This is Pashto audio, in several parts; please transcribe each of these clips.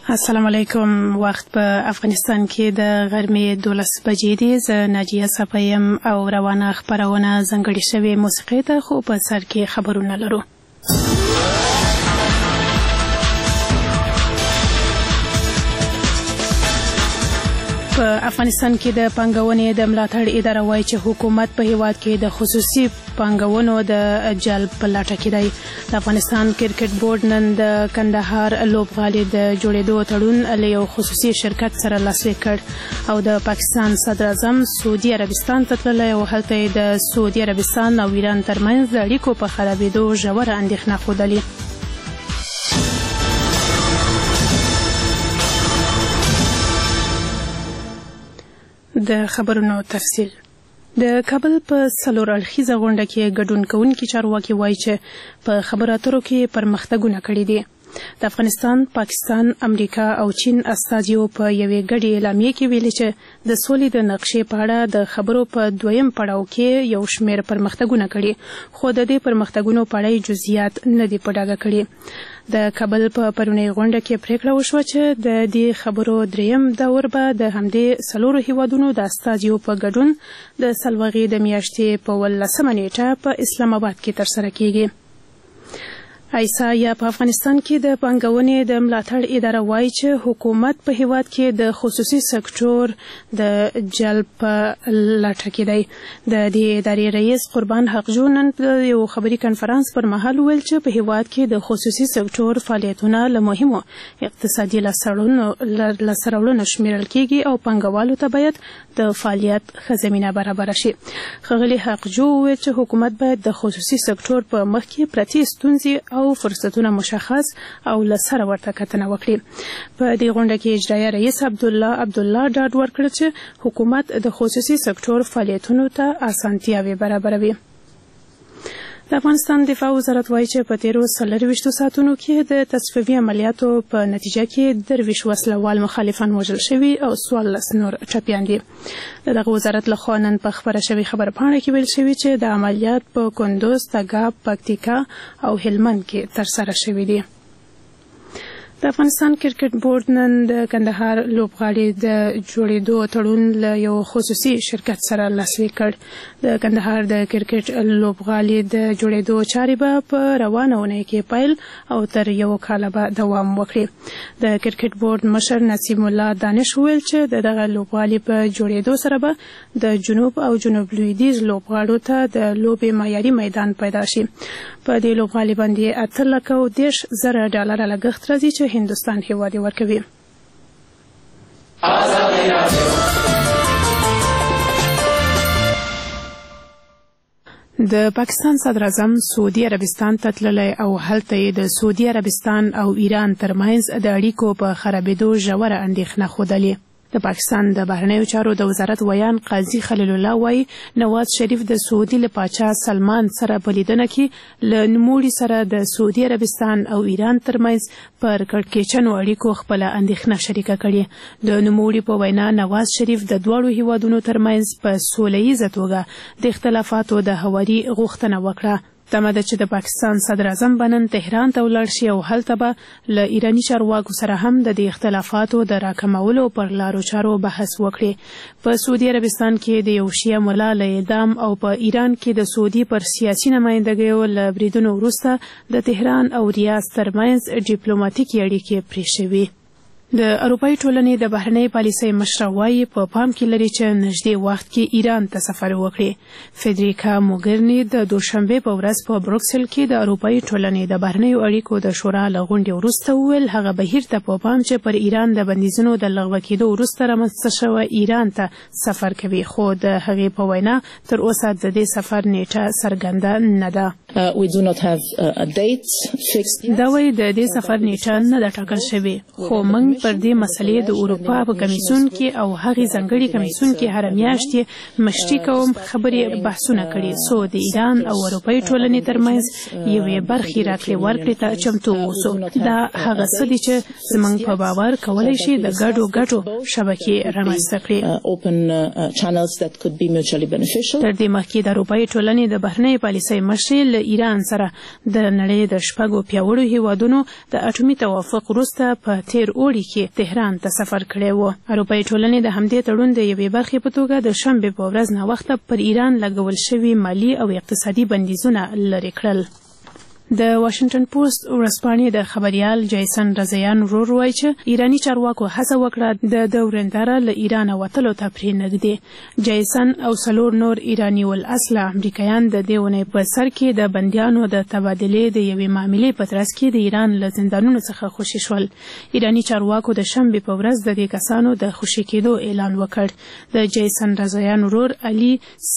السلام علیکم. وخت په افغانستان کې د غرمې 12 بجې دی. زه ناجیه صفایم او روانه خبرونه ځانګړې شوې موسیقي ته خو په سر کې خبرونه لرو. په افغانستان کې د پانګونې د ملاتړ اداره وایي چې حکومت په هیواد کې د خصوصي پانګونو د جلب په لټه کې دی. د افغانستان کرکټ بورډ نن د کندهار لوبغالي د جوړېدو تړون له یو خصوصي شرکت سره لاسلیک کړ او د پاکستان صدر اعظم سعودي عربستان ته تللی او هلته د سعودي عربستان او ایران ترمنځ د اړیکو په خرابېدو ژوره اندېښنه ښودلې. د خبرونو تفصیل. د کابل په څلور اړخیزه غونډه کې ګډون کوونکي چارواکي وایي چې په خبرو اترو کې پرمختګونه کړي دي. د افغانستان، پاکستان، امریکا او چین استازیو په یوې ګډې اعلامیې کې ویلي چې د سولې د نقشې په اړه د خبرو په دویم پړاو کې یو شمېر پرمختګونه کړي، خو د دې پرمختګونو په اړه جزئیات نه دي په ډاګه کړي. د کابل په پرونی غونډه کې پریکړه وشوه چې د دې خبرو دریم دور به د همدې څلورو هیوادونو د استازیو په ګډون د سلوغې د میاشتې په 18 نیټه په اسلام آباد کې ترسره کیږي. ایسا یا په افغانستان کې د پانګونې د ملاتړ اداره وایي چې حکومت په هیواد کې د خصوصي سکتور د جلب په لټه کې دی. د دې ادارې رئیس قربان حقجو نن د یو خبري کنفرانس پر مهال ویل چې په هیواد کې د خصوصي سکتور فعالیتونه له مهمو اقتصادي لاسته راوړنو شمیرل کیږي او پانګوالو ته باید د فعالیت ښه زمینه برابره شي. ښاغلي حقجو وویل چې حکومت باید د خصوصي سکتور په مخ کې پرتې ستونزې او فرصتونه مشخص او له سره ورته کتنه وکړي. په دې غونډه کې اجرایه رئیس عبدالله ډاډ ورکړ چې حکومت د خصوصي سکتور فعالیتونو ته اسانتیاوې برابروي. د افغانستان دفاع وزارت وایي چې په تیرو 24 ساعتونو کې د تصفیوي عملیاتو په نتیجه کې 23 وسلوال مخالفان وژل شوي او 14 نور ټپیان دي. دغه وزارت له خوا نن په خبره شوې خبرپاڼه کې ویل شوي چې د عملیات په کندوز، تګاب، پکتیکا او هلمند کې ترسره شوي دي. د افغانستان کرکټ بورډ نن د کندهار لوبغالي د جوړېدو تړون له یو خصوصي شرکت سره لاسلیک کړ. د کندهار د کرکټ لوبغالي د جوړېدو چارې به په روانه اونۍ کې پیل او تر یو کاله به دوام وکړي. د کرکټ بورډ مشر نسیم الله دانش ویل چې دغه لوبغالي په جوړېدو سره به د جنوب او جنوب لویدیځ لوبغاړو ته د لوبې معیاري میدان پیدا شي. په دې لوبغالي باندې 8,10,000 لګښت راځي چې هندوستان هیواد ورکوي. د پاکستان صدر اعظم سعودي عربستان ته تللی او هلته یې د سعودي عربستان او ایران ترمنځ د اړیکو په خرابېدو ژوره اندېښنه ښودلې. د پاکستان د بهرنیو چارو د وزارت ویان قاضي خلیل الله وایي نواز شریف د سعودي له پاچا سلمان سره په لیدنه کې له نوموړي سره د سعودي عربستان او ایران ترمنځ پر کړکېچنو اړیکو خپله اندېښنه شریکه کړې. د نوموړي په وینا نواز شریف د دواړو هیوادونو ترمنځ په سوله ییزه توګه د اختلافاتو د هواري غوښتنه وکړه. تمه ده چې د پاکستان صدر اعظم به نن تهران ته ولاړ شي او هلته به له ایراني چارواکو سره هم د دې اختلافاتو د راکمولو پر لارو چارو بحث وکړي. په سعودي عربستان کې د یو شیعه ملا له اعدام او په ایران کې د سعودي پر سیاسي نمایندګیو له بریدونو وروسته د تهران او ریاض ترمنځ ډیپلوماتیکي اړیکې پرې شوي. د اروپایي ټولنې د بهرنۍ پالیسۍ مشره وایي په پام کې لري چې نږدې وخت کې ایران ته سفر وکړي. فدریکا موګرني د دوشنبې په ورځ په بروکسل کې د اروپایي ټولنې د بهرنیو اړیکو د شورا له غونډې وروسته وویل هغه بهیر ته په پام چې پر ایران د بندیزونو د لغوه کېدو وروسته رامنځته شوی ایران ته سفر کوي، خو د هغې په وینا تر اوسه د دې سفر نیټه څرګنده نه ده. دا وایي د دې سفر نیټه نه ده ټاکل شوې، خو موږ پر دې مسلې د اروپا په کمیسیون کې او هغې ځانګړي کمیسیون کې هره میاشت یې مشتي کوم خبرې بحثونه کړي څو د ایران او اروپایي ټولنې ترمنځ یوې برخې راکړې ورکړې ته چمتو اوسو. دا هغه څه دي چې زموږ په باور کولی شي د ګډو شبکې رامنځته کړي. تر دې مخکې د اروپایي ټولنې د بهرنۍ پالیسۍ مشرې له ایران سره د نړۍ د شپږو پیاوړو هیوادونو د اټومي توافق وروسته په تیر اوړي کې تهران ته سفر کړی و. اروپایي ټولنې د همدې تړون د یوې برخې په توګه د شنبې په ورځ ناوخته پر ایران لګول شوي مالي او اقتصادي بندیزونه لرې کړل. د واشنگټن پوسټ ورځپاڼې د خبريال جیسن رضایان ورور وایي چې ایرانی چارواکو هڅه وکړه د ورنداره له ایران وتلو ته پرې نږدې. جیسن او څلور نور ایرانی الاصل امریکایان د دې ونې په سر کې د بندیانو د تبادلې د یوې معاملې په ترڅ کې د ایران له زندانونو څخه خوشي شول. ایرانی چارواکو د شنبې په ورځ د دې کسانو د خوشي کېدو اعلان وکړ. د جیسن رضایان ورور علي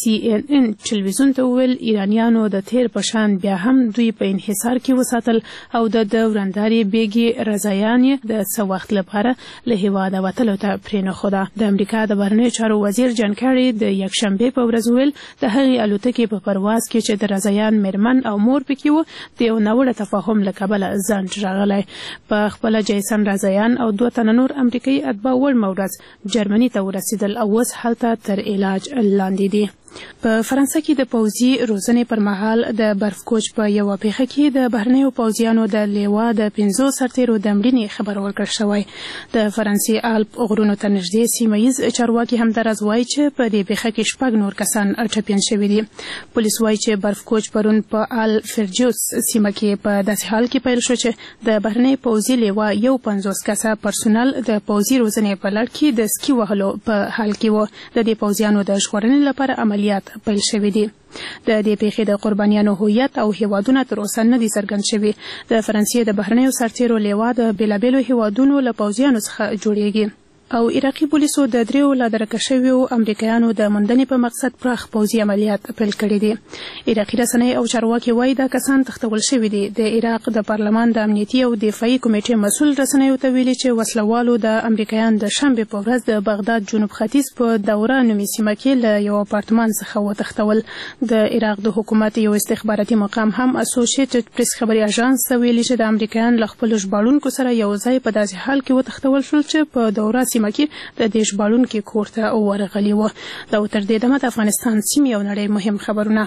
CNN ټلویزیون ته وویل ایرانیانو د تیر په شان بیا هم دوی په انحصار کې وساتل او د ورندارې بیګي رضایان د څه وخت لپاره له هیواده وتلو ته پرې نښوده. د امریکا د بهرنیو چارو وزیر جان کیری د یکشنبې په ورځ ویل د هغې الوتکې په پرواز کې چې د رضایان میرمن او مور پکې و د یو ناوړه تفاهم له کبله ځنډ راغلی. په خپله جیسن رضایان او 2 تنه نور امریکایي اتباع وړمه ورځ جرمني ته ورسېدل او اوس هلته تر علاج لاندې دي. په فرانسه کې د پوځي روزنې پر مهال د برف کوچ په یو پیښه کې د بهرنیو پوځیانو د لیوا د 15 سرتیرو د مړینې خبر ورکړ شوی. د فرانسې الپ غرونو ته نږدې سیمه ییز چارواکي همدارز وایي چې په دې پیښه کې 6 نور کسان ټپیان شوي دي. پولیس وایي چې برف کوچ پرون په ال فرجوس سیمه کې په داسې حال کې پیل شو چې د بهرنی پوځي لیوا یو 50 کسه پرسونل د پوځي روزنې په لړ کې د سکی وهلو په حال کې و. د دې پوځیانو د ژغورنې لپاره عملیات پیل شوي دي. د دې پیښې د قربانیانو هویت او هیوادونه تر اوسه نه دي څرګند شوي. د فرانسې د بهرنیو سرتیرو لیوا د بیلابیلو هیوادونو له پوځیانو څخه جوړیږي او عراقي پولیسو د 3 لا درکه شویو امریکایانو د موندنې په مقصد پراخ پوځي عملیات پیل کړي دي. عراقي رسنۍ او چارواکي وایي دا کسان تښتول شوي دي. د عراق د پارلمان د امنیتي او دفاعي کمیټې مسؤل رسنیو ته ویلي چې وسلوالو د امریکایان د شنبې په ورځ د بغداد جنوب ختیځ په دوره نومي سیمه کې له یو اپارتمان څخه وتښتول. د عراق د حکومت یو استخباراتي مقام هم اسوسییټډ پریس خبري اژانس ته ویلي چې د امریکایان له خپل ژباړونکو سره یو ځای په داسې حال کې وتښتول شول چې په دوره سیمه کې د دې ژباړونکي کور ته ورغلي وو. دا تر دې دمه د افغانستان سیمې او نړۍ مهم خبرونه.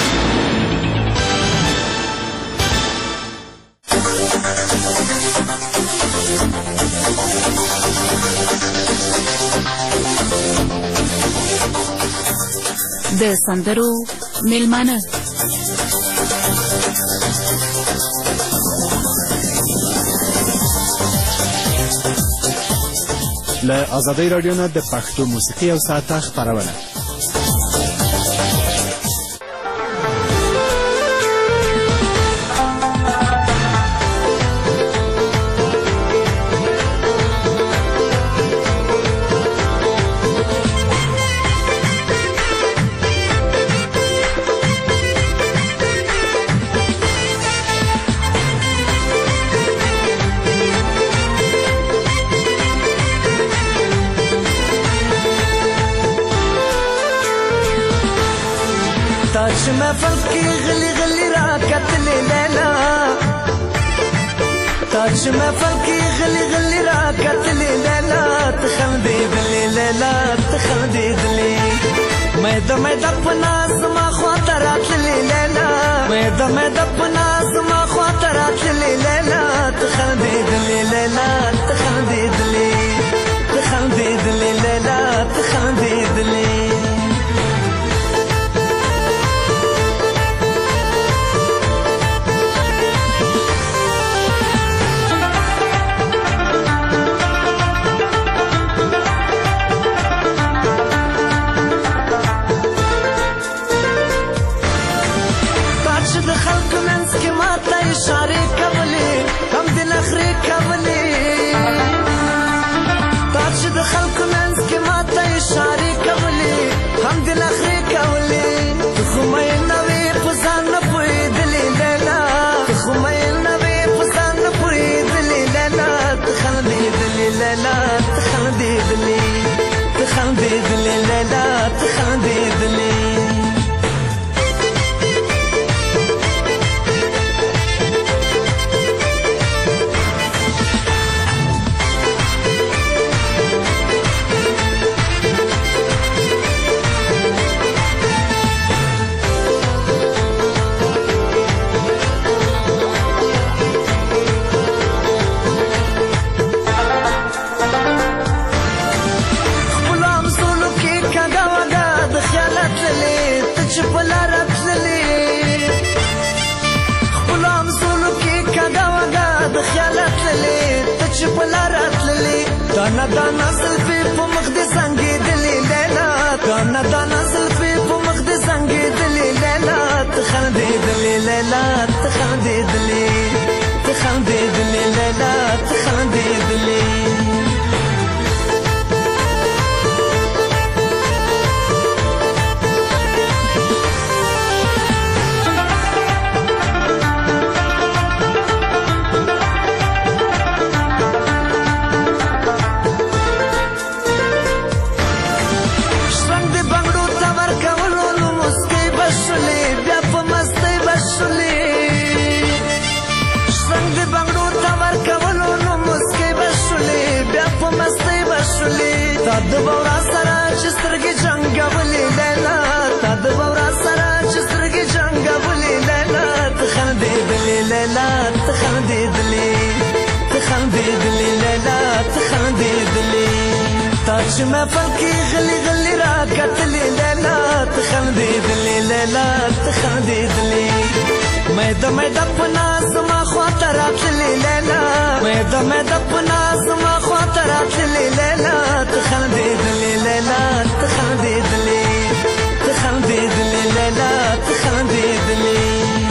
د سندرو میلمانه له ازادۍ راډیو نه د پښتو موسیقي او ساعته خپرونه. تاج محفل کی غلی غلی راکت لے لیلا تاج محفل کی غلی غلی راکت لے لیلا تخندید لے لیلا تخندید لے میدا پناز ما خاطرات لے لیلا میدا پناز ما خاطرات لے لیلا تخندید لے لیلا تخندید لے تخندید لے لیلا تخندید لے اشاره کولی هم دل اخری کولی تاج د خلکو منځ کې ماته اشاره کولی هم دل اخری کولی خو مې نوې په ځان نه پوهېدلې لیلا خو مې نوې په ځان نه پوهېدلې لیلا تخندېدلې لیلا تخندېدلې تخندېدلې لیلا تخندېدلې دانا دانا زلفي په مخ دې زنګېدلې لیلا دانا دانا زلفي په مخ دې زنګېدلې لیلا ته خندېدلې لیلا ته خندېدلې ته خندېدلې لیلا ته خندېدلې تا د بورا سره چې سترګې جنګولې لیلا تا د بورا سره چې سترګې جنګولې لیلا ته خندېدلې لیلا ته خندېدلې ته خندېدلې لیلا ته خندېدلې تا چې محفل کې غلي غلي راکتلې لیلا ته خندېدلې لیلا ته خندېدلې مېده په ناز زما خواته راتللې لیلا مېده په ناز زما خواته راتللې لیلا ته خندېدلې لیلا ته خندېدلې ته خندېدلې لیلا ته خندېدلې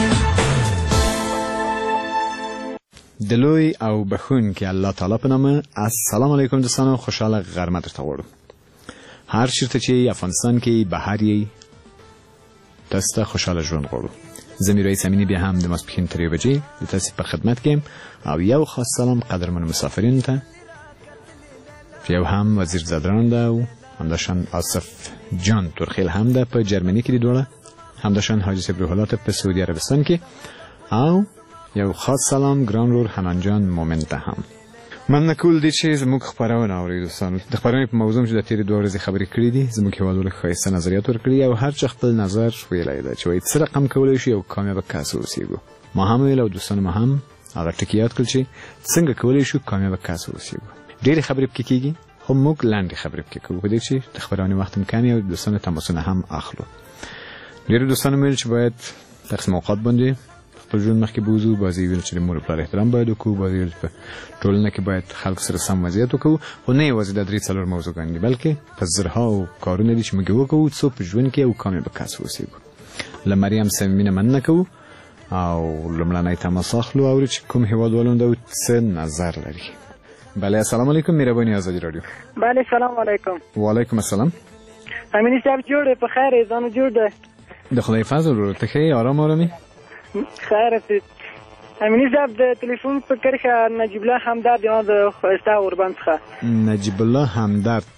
د لوی او بخونکي الله تعالی په نامه السلام علیکم دوستانو خوشحاله غرمه درته غواړم هر چیرته چې افغانستان کې بهر یې تاسو ته خوشحاله ژوند غواړو زه میرویس امینی بیا هم د ماسپښین تر 3 بجې د تاسو په خدمت کې او یو خاص سلام قدرمن مسافرینو ته یو هم وزیر زادران ده او همداشان آصف جان تورخیل هم ده په جرمني کې دي دوړه همداشان حاجی صبری حالات په سعودي عربستان کې او یو خاص سلام ګران رور حنان جان مومن ته هم من کول دي چې زموږ خبرونه اوري دوستانو د خبرونې په موضوع چې د تیرې 2 ورځې خبرې کړې دي زموږ هیوادوال ښایسته نظریات ورکړي او هر چا خپل نظر ویلی ده چې وایي څه رقم کولی شي یو کامیابه کس واوسېږو ما هم ویل او دوستانو ما هم هغه ټکي یاد کړل چې څنګه کولی شو کامیابه کس واوسېږو ډېرې خبرې پکې کېږي خو موږ لنډې خبرې پکې کوو په دې چې د خبرونې وخت هم کم او دوستانو تماسونه هم اخلو ډېرو دوستانو ویل چې باید تقسیم اوقات باندې خپل ژوند مخکې بوزو بعضې ویل چې د مور پلار احترام باید وکړو بعضې ویل په ټولنه کې باید خلکو سره سم وضعیت وکړو خو نه یوازې دا 3-4 موضوعګانې دي بلکې په زرهاو کارونه دي چې موږ وکړو څو په ژوند کې یو کامیابه کس واوسېږو له مریم صمیمي نه مننه کوو او لومړنی تماس اخلو اورو چې کوم هیوادوالان ده څه نظر لري بله السلام علیکم مهرباني آزادي رادیو بله سلام علیکم وعلیکم السلام امینی صاحب جوړ په خیر ځانو جوړ ده د خدای فضل ورو ته ښه آرام آرامي خیر است امینی صاحب د تلیفون په کرښه نجیب الله همدرد ما د خواسته قربان څخه نجیب الله همدرد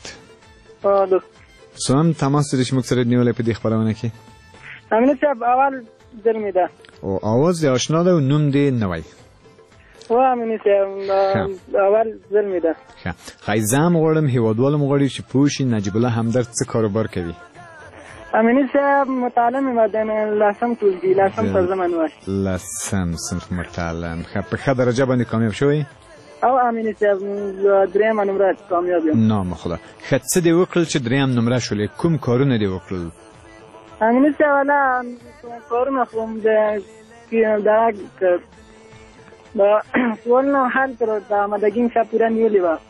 څوم تماس دې چې موږ سره نیولې په دې خبرونه کې امینی صاحب اول درمې ده او आवाज دې آشنا ده او نوم دې نوای و امینی صاحب اول درمې ده خای زم غواړم هیوادوالم غواړي چې پوښي نجیب الله همدرد څه کاروبار کوي امینی صاحب متعلم مدن لسم ټولګي لسم ترجمان وای لسم صنف متعلم په ښه درجه باندې کامیاب شوی او امینی صاحب دریم نمره کامیاب یم نام خدا ښه څه دې وکړل چې دریم نمره شولې کوم کارونه دې وکړل امینی صاحب ولا کارونه خو د سوالونه حل کړو د آمادګي ښه پوره نیولې وه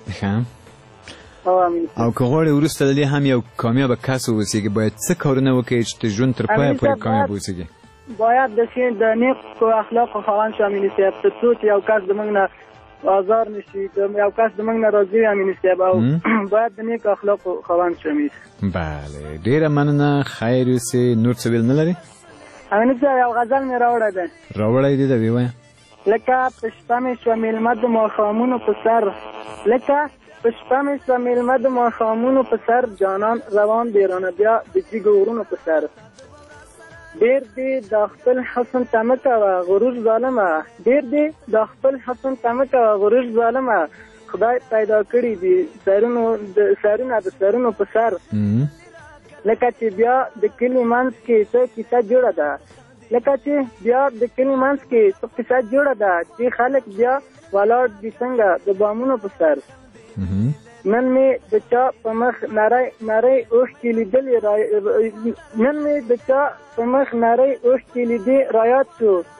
او که غواړې وروسته د دې هم یو کامیابه کس واوسېږي باید څه کارونه وکړې چې د ژوند تر پایه پورې کامیاب واوسېږي باید د نیکو اخلاقو خاوند شو امیني صاحب تر څو چې یو کس زموږ نه آزار نشي یو کس زموږ نه راضي وي امیني صاحب او باید د نیکو اخلاقو خاوند شو امیني بله ډېره مننه خیر اوسې نور څه ویل نه لرې امیني صاحب یو غزل مې راوړی دی راوړی دی د ویوایه لکه په شپه مې شوه مېلمه د ماښامونو په سر لکه په شپه مې شوه مېلمه د ماښامونو په سر جانان روان دی رانه بیا د جګو غرونو په سر ډېر دی دا خپل حسن ته مه کوه غرور ظالمه ډېر دی دا خپل حسن ته مه کوه غرور ظالمه خدای پیدا کړي دي سرونه د سرونو په سر لکه چې بیا د کلي منځ کې څه کیسه جوړه ده لکه چې بیا د کلي منځ کې څه کیسه جوړه ده چې خلک بیا ولاړ دي څنګه د بامونو په سر نن مې د چا په مخ نری اوښکې لیدلې نن مې د چا په مخ نری اوښکې لیدې رایاد شو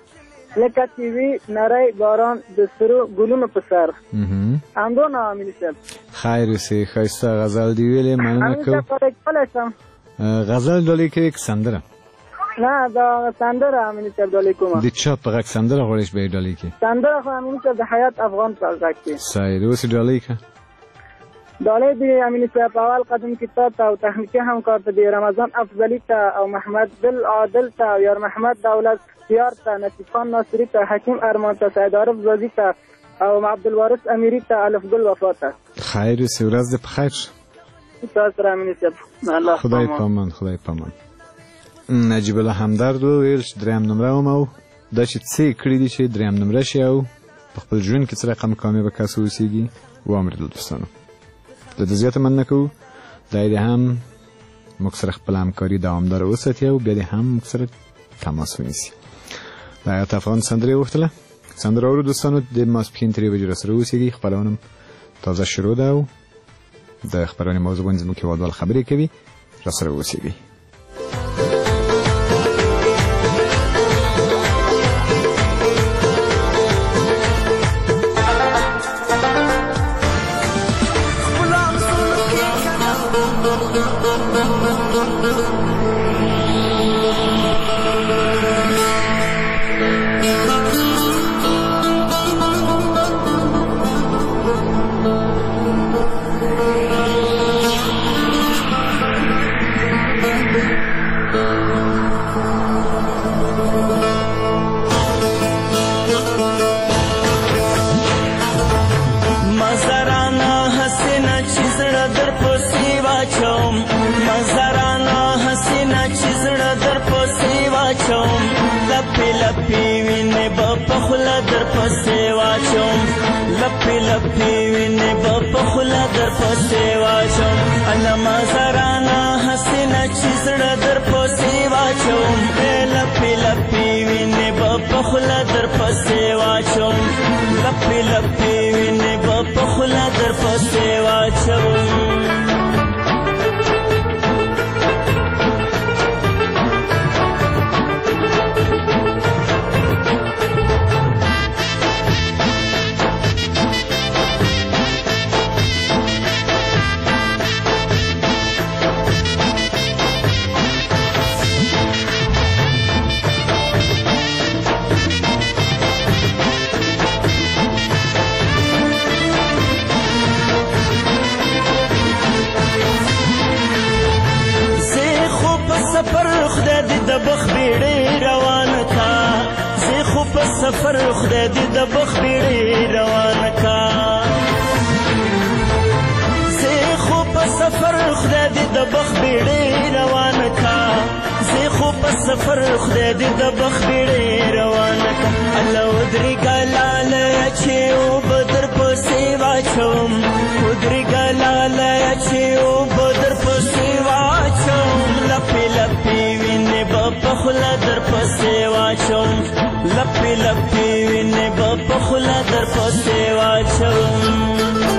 لکه تیوی نری باران د سرو ګلونو په سر همدونه امین صاحب. خیر اوسې، ښایسته غزل دې ویلې، مننه کوم. امین صاحب کولی شم غزل ډالۍ کوې که سندره؟ نه دا سندره امین صاحب ډالۍ کومه. د چا په غږ سندره غواړې چې به یې ډالۍ کړې؟ سندره خو امین صاحب د حیات افغان په غږ کې. صحیح، اوس یې ډالۍ کړه. ډالۍ دې امین صاحب اول قدم کتاب ته او تخنیکي همکار ته دې رمضان افضلي ته او محمد دل عادل ته یار محمد دولت یار ته نصیب خان ناصری ته حکیم ارمان ته سید عارف زازی ته او عبدالوارث امیری ته الف گل وفا ته. خیر اوسې، ورځ دې په خیر شه. تاسو سره امین صاحب. الله خدای پامان، خدای پامان. نجیب الله همدرد وویل چې دریم نمره وم او دا چې څه یې کړي دي چې دریم نمره شي او په خپل ژوند کې څه رقم کامیابه کس واوسېږي وامرېدل دوستانو. د ده زیاته مننه کوو، دا دې هم موږ سره خپله همکاري دوامداره وساتي او بیا دې هم موږ سره تماس ونیسي. د حیات افغان سندره یې غوښتله. سندره اورو دوستانو، د ماسپښین 3 بجې راسره اوسېږي. خپرونه تازه شروع ده او د خپرونې موضوع باندې زموږ هېوادوال خبرې کوي. راسره اوسېږئ. لپی وینې به په خوله در پسې واچوم علما زرانا حسینه چې زړه در پسې واچوم لپی لپی وینې به په خوله در پسې واچوم لپی لپی وینې به په خوله در پسې واچوم. سفر خدای دې د بخ بیړۍ روانه کا زه خو په سفر خدای دې د بخ بیړۍ روانه کا زه خو په سفر خدای دې د بخ بیړۍ روانه کا الله ودري ګلاله چې او بدر پسې واچوم ودري ګلاله چې او بدر پسې واچوم لپی لپی وینې په خوله در پسې واچوم لپی لپی وینې به په خوله در پسې واچوم.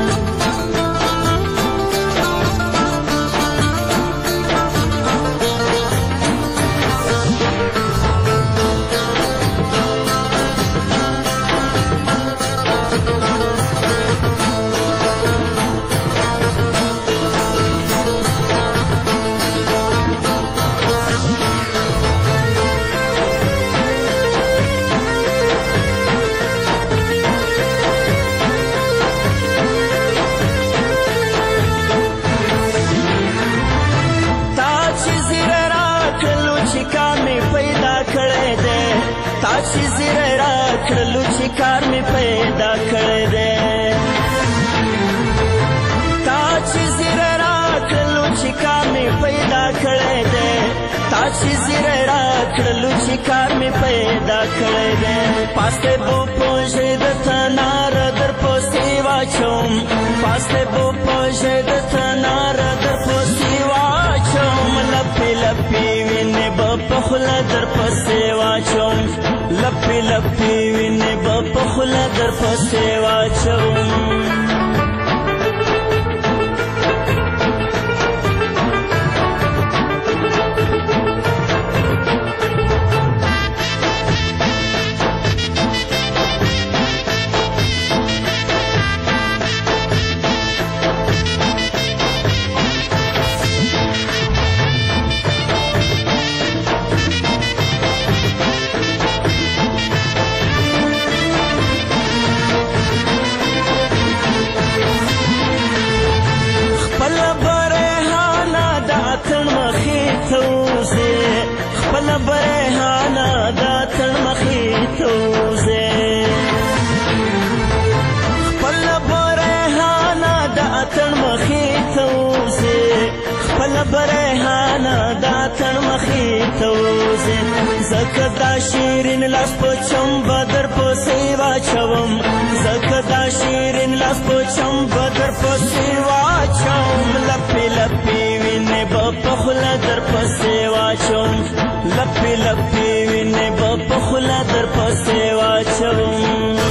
کار می پیدا کړی دی تا چې زیره راکړلو چې کار می پیدا کړی دی تا چې زیره راکړلو چې کار می پیدا کړی دی پاسته بو پوجې د تنار در پسې واچوم پاسته بو پوجې د تنار در پسې واچوم لپی لپی وینې به په خوله در پسې واچوم لپی لپی وینې به په خوله در پسې واچوم. اتن مخې ته وځې خپل برهانه د اتن مخې ته وځې خپل برهانه د اتن مخې ته وځې زکه دا شیرین لاس په چمبه در پسې واچوم زکه دا شیرین لاس په چمبه در پسې واچوم لپې لپې وینې به په خوله در پسې واچوم لپې لپې وینې به په خوله در پسې واچوم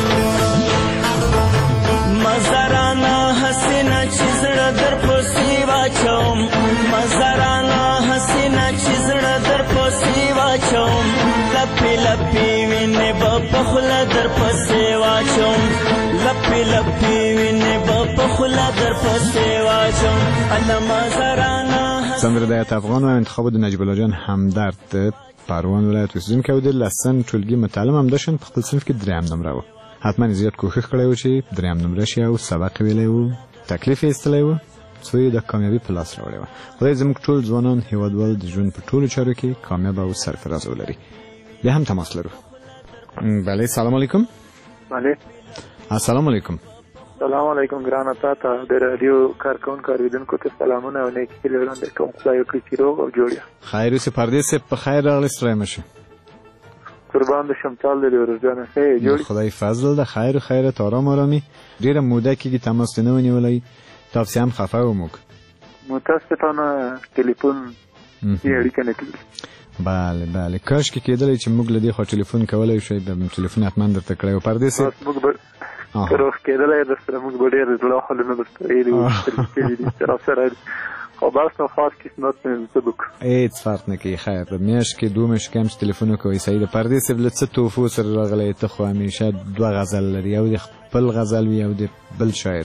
مزارانه حسینه چې زړه در پسې واچوم مزارانه حسینه چې زړه در پسې واچوم لپې لپې وینې به په خوله در پسې واچوم لپې لپې وینې به په خوله در پسې واچوم الله مزارانه سندره د ایت افغان و انتخاب د نجیب الله جان همدرد پروان ولایت اوسیدونکی و د لسن ټولګي متعلم هم داشتن په خپل صنف کې دریم نمره و حتما زیات کوښښ کړی و چې دریم نمره شي او سبق ویلی و تکلیف یې ایستلی و څو یې د کامیابي په لاس راوړی و خدای زموږ ټول ځوانان هیوادوال د ژوند په ټولو چارو کې کامیاب او سرفراز ولري بیا هم تماس لرو بله سلام علیکم بله السلام علیکم سلام علیکم ګرانه تا ته د رادیو کارکونکو اوریدونکو ته سلامونه او نیکې هیلې وړاندې کوم خدای وکړي چې روغ او جوړ یې خیر اوسې پردې صاحب په خیر راغلئ ستړی مه شئ قربان د شمتال دی ورځانه ښه یې جوړ خدای فضل ده خیر و خیرت آرام آرامی ډېره موده کېږي تماس دې نه ونیولی تاسې هم خفه و موږ متاسفانه ټلیفون یې اړیکه نه کوي بله بله کاشکې کېدلی چې موږ له دې خوا ټلیفون کولی شئ ټلیفون حتما درته کړی و پردې صاحب که روغ کېدلی در سره موږ به ډېر زړه حالونه درته ویلي وو راسره خو بس نو خاص قسمت مې زه به کړو هېڅ فرق نه کوي خیر په میاشت کې 2 میاشتې کې هم چې ټلیفون وکوئ صحیح ده پردې صاحب له څه تحفو سره راغلی ته خو همیشه 2 غزل لري یو د خپل غزل وي او د بل شاعر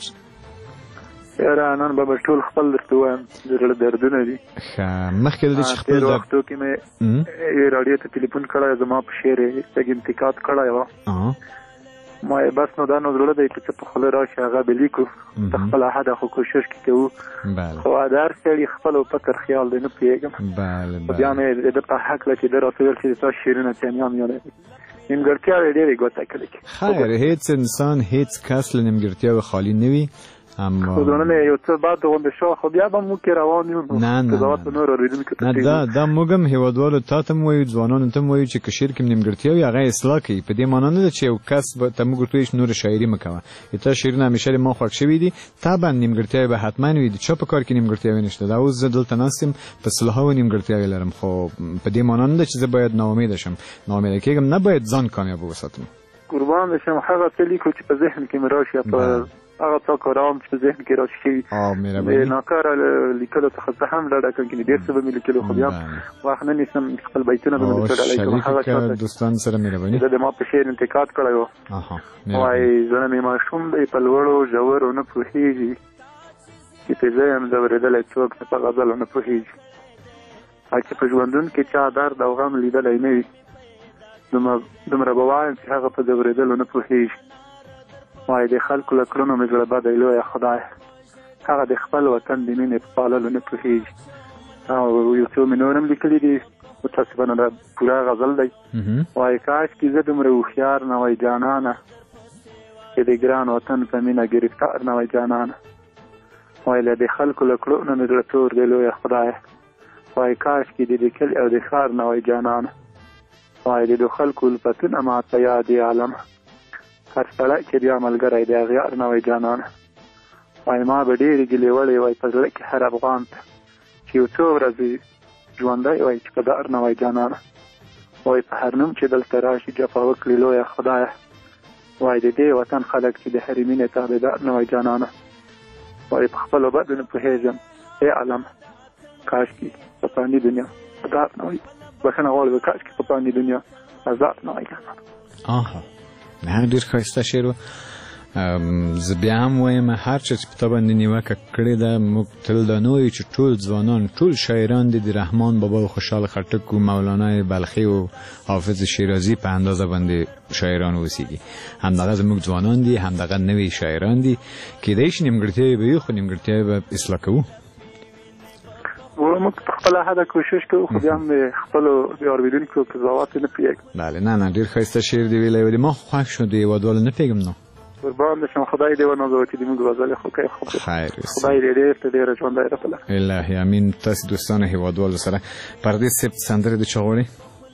یاره نن به ټول خپل درته وایم د زړه دردونه دي ښه مخکې د دې چې خپل تېر وختو کې مې یوې راډیو ته ټلیفون کړی زما په شعر یې لږ انتقاد کړی وه ما یې بس نو دا نو زړه دی چې څه په خوله راشي هغه به لیکو د خپله حده خو کوشش کې کوو خو د هر سړي خپل او فکر خیال دی نه پوهېږم خو بیا مې د ده په هکله چې ده راته ویل چې ستا شعرونه چانیان یادوي نیمګړتیاوې ډېرې ګوته کړې خیر هېڅ انسان هېڅ کس له نیمګړتیاوې خالي نه وي خو ځوانونه یو څه بعد غونډې شو خو بیا به موږ کې روان یو قضاوت به نور اورېدونکو ته دا موږ هم هېوادوالو تا ته م وایو ځوانانو ته م وایو چې که شعر کې نیمګړتیا وي هغه اصلاح کوي په دې معنا نه ده چې یو کس ته موږ ورته وایو چې نوره شاعري مه کوه تا شعرونه همیشه له ما خوښ شوي دي طبعا نیمګړتیاوې به حتما وي د چا په کار کې نیمګړتیاوې نشته دا اوس زه دلته ناست یم په سلهاوو نیمګړتیاوې لرم خو په دې معنا نه ده چې زه باید ناامیده شم ناامیده کېږم نه باید ځان کامیابه وساتم قربان شم هغه څه لیکو چې په ذهن کې مې راشي هغه څه کارام چې په ذهن کې راشي شوي د ناکاره لیکلو څخه څه هم ډډه کوم کې ډېر څه به مې لیکلو خو بیا وخت نه نیسم خپل بیتونه به مې درته ډالۍ کوم هغه چاته دوستان سره مهرباني زه د ما په شعر انتقاد کړی و وایي زړه مې ماشوم دی په لوړو ژورو نه پوهېږي چې په زه یم ځورېدلی څوک څه په غزلو نه پوهېږي او چې په ژوندون کې چا درد او غم لیدلی نه وي دومره به وایم چې هغه په ځورېدلو نه پوهېږي وایي د خلکو له کړنو مې زړه بدی لویه خدای هغه د خپل وطن د مینې په پاللو نه پوهېږي او یو څو مې نور هم لیکلي دي متاسفانه دا پوره غزل دی وایي کاشکې زه دومره هوښیار نه وای جانانه چې د ګران وطن په مینه ګرفتار نه وای جانانه وایي له د خلکو له کړنو مې زړه تور دی لویه خدای وایي کاشکې د دې کلي او د ښار نه وای جانانه وایي د دو خلکو الفتونه ماته یاد عالمه هر سړی چې بیا ملګری دی هغه یار نه وای جانانه وایي ما به ډېرې ګیلې وړې وای په زړه کې هر افغان ته چې یو څو ورځې ژوندی وای چې په دار نه وای جانانه وایي په هر نوم چې دلته راشي جفا وکړي لویه خدایه وایي د دې وطن خلک چې د هرې مینې تابعدار نه وای جانانه وایي په خپلو بدو نه پوهېږم ای عالمه کاشکې په فاني دنیا ازاد نه وای بخښنه غواړم کاشکې په فاني دنیا ازاد نه وای جانانه نه ډېر ښایسته شعر و زه بیا هم وایم هر څه چې په تا باندې نیوکه کړې ده موږ تل دا نه وایو چې ټول ځوانان ټول شاعران دي د رحمان بابا او خوشحال خټک و مولانا بلخي او حافظ شیرازي په اندازه باندې شاعران اوسېږي همدغه زموږ ځوانان دي همدغه نوي شاعران دي کېدای شي نیمګړتیاوې به وي خو نیمګړتیاوې به اصلاح کوو و موږ په خپله حده کوشش کوو خو بیا هم د خپلو د اورېدونکو قضاوت نه پوهېږم. بله نه ډېر ښایسته شعر دې ویلی و د ما خوښ شو د هېوادوالو نه پوهېږم نو قربان دې شم خدای دې ونازوي چې زموږ غزلې خو کوي خیر خدای دې ډېر ته ډېره ژوندی راپله الهي امین. تاسې دوستانو هېوادوالو سره پردیس صاحب سندرې د چا غواړي؟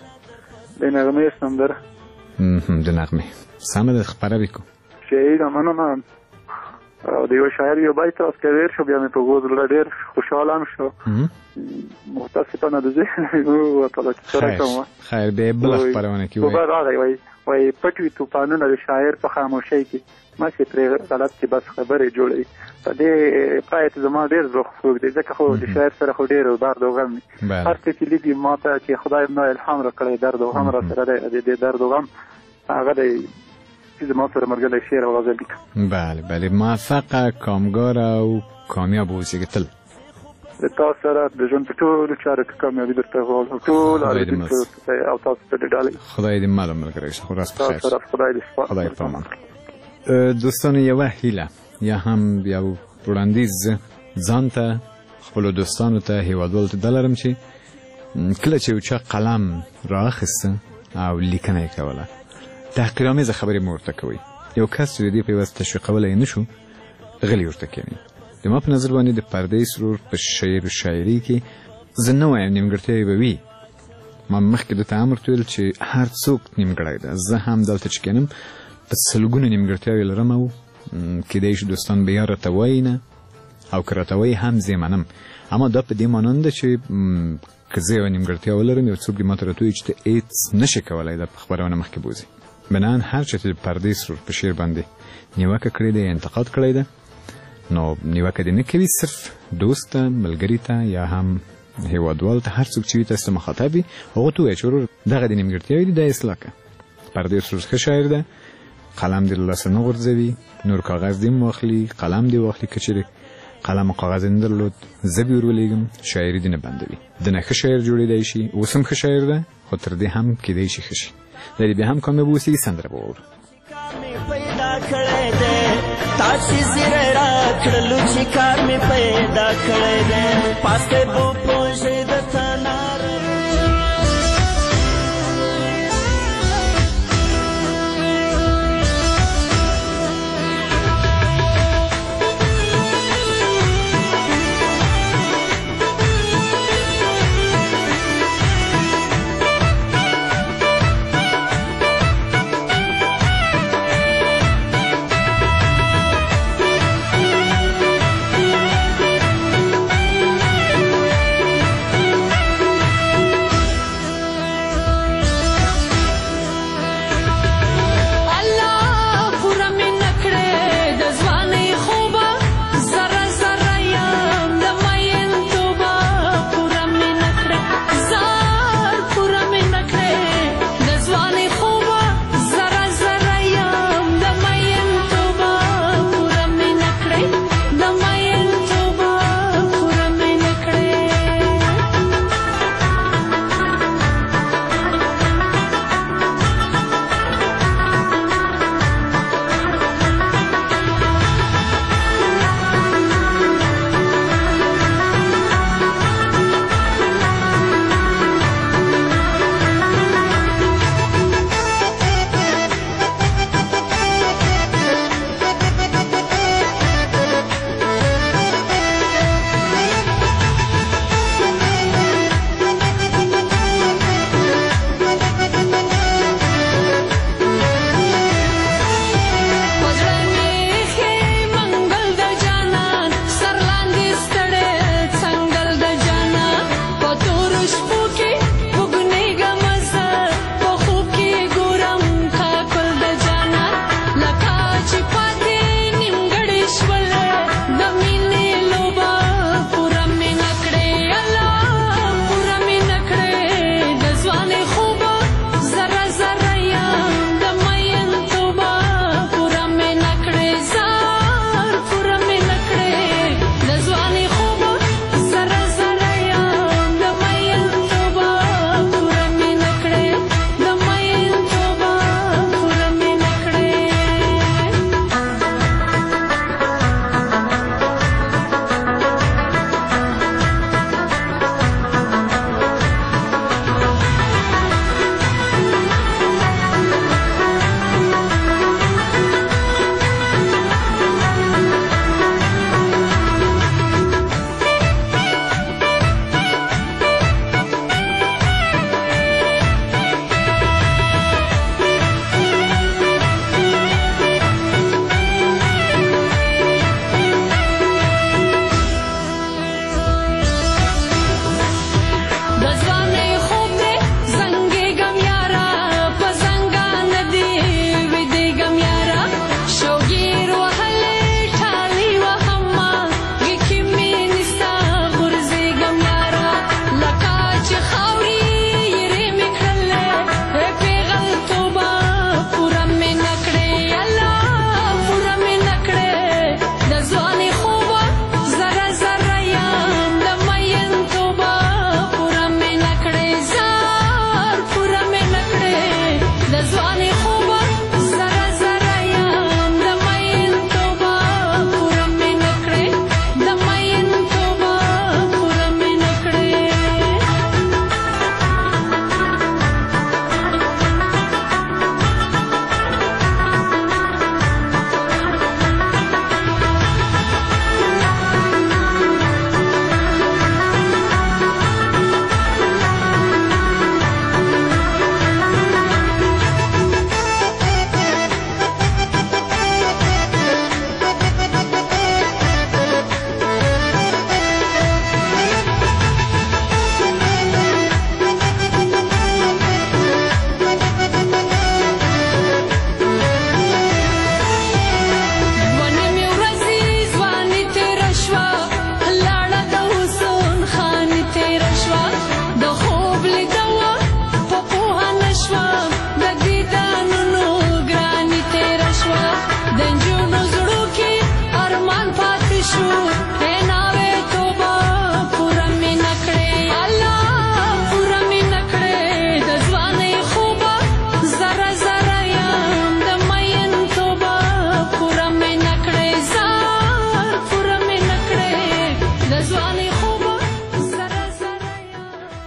د نغمې سندره د نغمې سمه ده خپره وکړو شعر مننه او د یو شاعر یو بیت راڅخه شو بیا مې په غوږ زړه ډېر خوشحاله هم شو متاسفانه د ذهن ووتله چې سره کوم خیر بیا بله خپرونه کې وایي راغی وایي پټ وي توپانونه د شاعر په خاموشۍ کې ماسې پرې غلط چې بس خبرې جوړوي په دې پای ته زما ډېر زړه خوږ دی ځکه خو د شاعر سره خو ډېر درد او غم دی هر څه چې لیکي ما ته چې خدای ما الهام راکړی درد او غم را سره دی د درد او غم هغه دی چې زما سره ملګری شعر او غزل لیکم. بله بله موفق کامگار او کامیاب اوسئ تل. د تاسو سره د ژوند په ټولو چارو کې کامیابي درته غواړم ټول اورېدونکو او تاسو ته د ډالۍ خدای دې مال ملګری شه. ورځ په خیر. خدای په امان. دوستانو یوه هیله یا هم یو وړاندیز ځان ته خپلو دوستانو ته هېوادوالو ته دا لرم چې کله چې یو چا قلم رااخیسته او لیکنه یې کوله تحقیرآمیزه خبرې مه ورته کوئ. یو کس چې د دې په عوض تشویقولی نه شو غلي ورته کښېنئ. د ما په نظر باندې د پردیس ورور په شعر و شاعري کې زه نه وایم نیمګړتیاوې به وي. ما مخکې درته هم ورته ویل چې هر څوک نیمګړی ده. زه هم دلته چې کښېنم په سلګونه نیمګړتیاوې لرم او کیدای شي دوستان بیا راته وایي نه او که راته وایي هم زه یې منم اما دا په دې معنا نه ده چې که زه یوه نیمګړتیا ولرم یو څوک دې ما ته راته وایي چې ته هېڅ نشې کولی دا په خپرونه مخکې بوځي. بنان هر چا چې د پردیس ورور په شعر باندې نیوکه کړې ده یا انتقاد کړی ده نو نیوکه دې نه کوي صرف دوست ته ملګري ته یا هم هېوادوال ته هر څوک چې وي تاسو ته مخاطب وي هغو ته ووایه چې ورور دغه دې نیمګړتیاوې دي دا اصلاح کړه. پردیس ورور ښه شاعر ده قلم دې له لاسه نه غورځوي نور کاغذ دې هم واخلي قلم دې واخلي که چېرې قلم او کاغذ یې نه درلود زه به یې ورولېږم شاعري دې نه بندوي. د نه ښه شاعر جوړېدی شي اوس هم ښه شاعر ده خو تر دې هم کیدای شي ښه شي. د دې بیا هم کامیاب اوسي سندره به واورو. تاسې زیری راکړلو چې کار مې پیدا کړی دی پاسې بو پوژې د تنار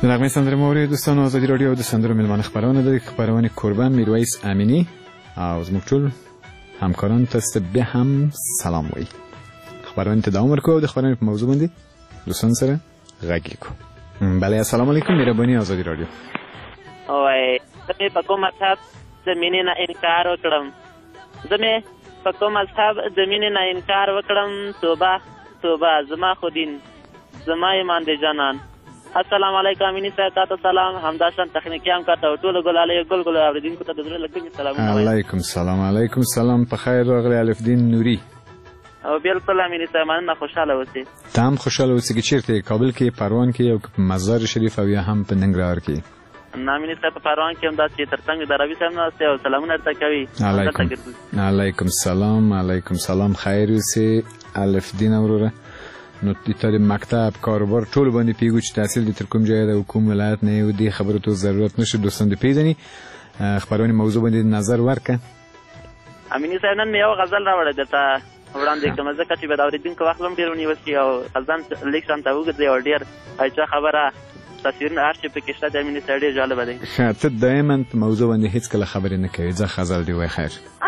د نغمې سندرې مو اورئ دوستانو. ازادي راډیو د سندرو میلمانه خپرونه ده. خپرونې کوربه میرویس امینی او زموږ ټول همکاران ته بیا هم سلام وایي. خپرونې ته دوام ورکوو او د خپرونې په موضوع باندې دوستان سره غږ کوو. بله السلام علیکم. مهرباني ازادي راډیو. وای زه په کوم مذهب د مینې نه انکار وکړم، زه په کوم مذهب د مینې نه انکار وکړم، توبه توبه زما خو دین زما ایمان دی جانان. السلام علیکم امینی صاحب، تاسو سلام. همداشان تخنیکی هم کاته او ټول ګلالې ګل اوریدونکو ته د زړه له کومې سلامونه. علیکم سلام. علیکم سلام. په خیر راغلی الف دین نوري. او بالکل امینی صاحب مننه، خوشاله اوسئ. ته هم خوشاله اوسئ. چې چیرته کابل کې، پروان کې او مزار شریف او یا هم په ننګرهار کې؟ امینی صاحب په پروان کې هم دا چې ترڅنګ د عربي صاحب ناسته او سلامونه درته کوي. علیکم سلام. علیکم سلام. خیر اوسئ الف دین وروره. نو د مکتب کاروبار ټول باندې پیګو چې تحصیل د تر کوم ځای د کوم ولایت نه یو دی خبرو ته ضرورت نشي. دوستان دې پیژني خبرونه موضوع باندې نظر ورکړه. امینی صاحب نن مې یو غزل راوړی درته وړاندې کوم، ځکه چې به د اورېدونکو وخت هم ډېر ونیول شي او غزل لیک شانته وګرځي او ډېر ښایسته خبره تصویرونه هر شی پکې شته د امینی صاحب ډېر جالبه دی. ښه ته دایما په موضوع باندې هېڅکله خبرې نه کوې. ځه غزل دې وایه. خیر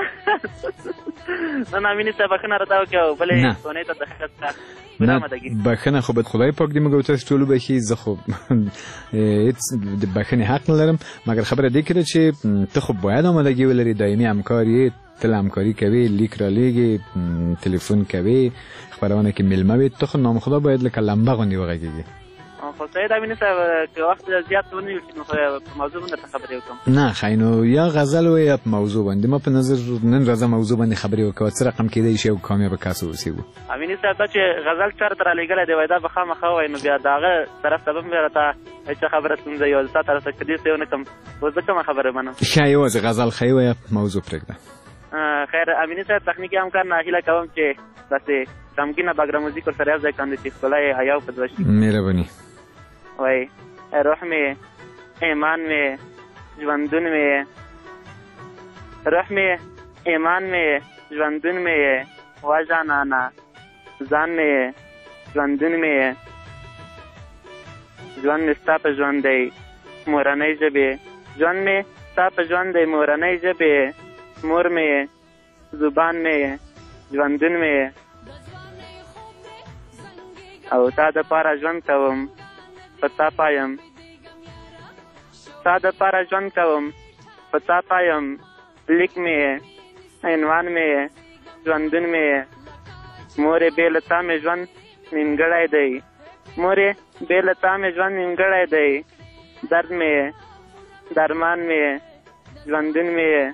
نه امینی صاحب بښنه راته وکړه او بلې کونې ته دقت نه بخښنه خو به خدای پاک دې موږ تاسو ټول بخښي. زه خو هیڅ د بخښنې حق نه لرم، مګر خبره دې کړه چې ته خو باید آمادګي ولري، دایمي همکار یې، تل همکاري کوي، لیک را لیږي، تلیفون کوي، خپرونه کې میلمه وي. ته خو نامخدا باید لکه لمبه غوندې وغږېږي. خو سید امینی صاحب که وخت زیات ونیول شي نو په موضوع باندې خبرې وکړم. نه ښایي نو یا غزل وایي یا په موضوع باندې. ما په نظر نن راځه موضوع باندې خبرې وکړو. څه رقم کېدی شي او کامیابه کس واوسېږو. امینی صاحب دا چې غزل چا ته رالیږلی دی وایي دا به خامخا وایي، نو بیا د هغه طرف ته به هم بیا راته هېڅ خبره ستونزه یو ستا طرف ته که دې څه ونه کړم اوس زه کومه خبره منم. ښه یوازې غزل ښایي وایه موضوع پرېږده. خیر امینی صاحب تخنیکي همکار نه هیله کوم چې داسې غمګینه بګره موزیک ورسره یو ځای کاندي چې ښکلا یې حیا او په زړه شي. مهرباني. وای روح میں ایمان میں ژوندون میں، روح میں ایمان میں ژوندون میں وا جانانا، ځان میں ژوندون میں ژوند مې ستا په ژوند دی مورنۍ ژبې، ژوند مې ستا په ژوند دی مورنۍ ژبې، مور مې زبان مې ژوندون مې او تا دپاره ژوند کوم پتا پایم، تا دپاره ژوند کوم پتا پایم، لیک مې عنوان مې ژوندون مې، مورې بې له تا مې ژوند نیمګړی دی، مورې بې له تا مې ژوند نیمګړی دی، درد مې درمان مې ژوندون مې.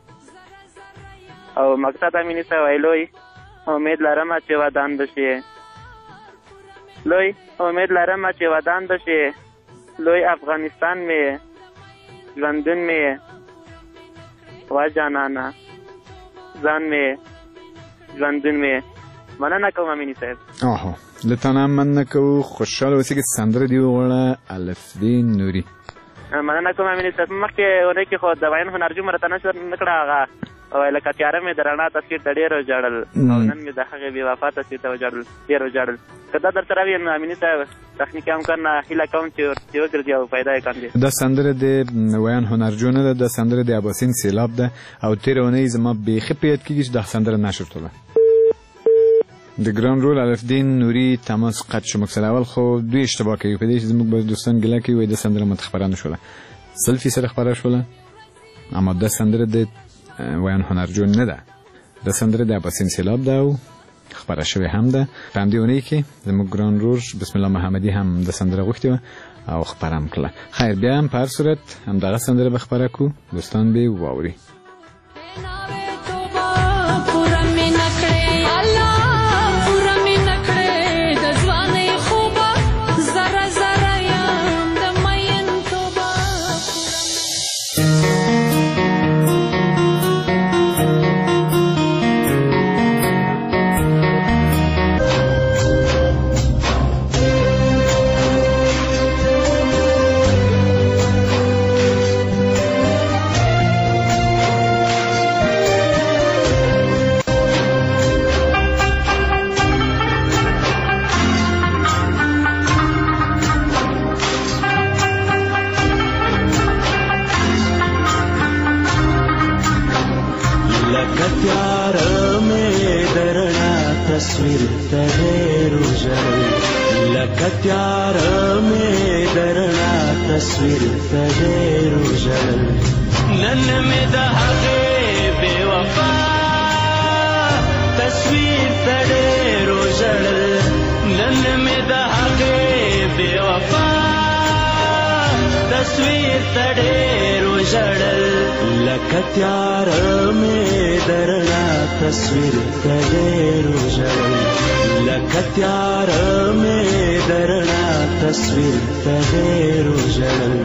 او مقصد امینی صاحب وایي لوی امید لرمه چې ودان بشي، لوی امید لرمه چې ودان بشي، لوی افغانستان مې ژوندون مې وا جانانا، ځان مې ژوندون مې. مننه کوم امینی صاحب. له تا نه مننه کوو. خوشحاله اوسئ. سندره دې وغواړه الف دین نوري. مننه کوم امینی صاحب. مخکې اونۍ کې خو د بیان هنرجو راته نه کړه هغه لکه تیاره مې د رڼا تصویر ته ډېر وژړل او نن مې د هغې بې وفا تصویر ته ډېر وژړل. که دا درته راوي نو امیني صاحب تخنیکي همکار نه هیله کوم چې ورپسې وګرځي او پیدا یې کاندي. دا سندره د ویان هنرجو نه ده، دا سندره د اباسین سیلاب ده او تېره اونۍ زما بیخي په یاد کېږي چې دا سندره نشر شوله. د ګران رول الف دین نوري تماس قطع شو. مقصد اول خو دوی اشتباه کوي په دې چې زموږ به دوستان ګیله کوي وایي دا سندره ماته خپره نه شوله، 100% خپره شوله، اما دا سندره د ویان هنرجو نه ده. دا سندره د اباسین سیلاب ده او خبره شوې هم ده. په همدې اونۍ کې زموږ ګران رور بسم الله محمدي هم د سندره غوښتې وه او خپره هم کړله. خیر بیا هم په هر صورت همدغه سندره به خپره کړو، دوستان به یې واوري. ته ډېر وژړل لکه تیاره مې د رڼا تصویر ته ډېر وژړل نن مې د هغې بې وفا تصویر ته ډېر وژړل نن مې د هغې بې وفا تصویر ته ډېر وژړل لکه تیاره مې د رڼا تصویر ته ډېر وژړل لکه تیاره مې د رڼا تصویر ته ډېر وژړل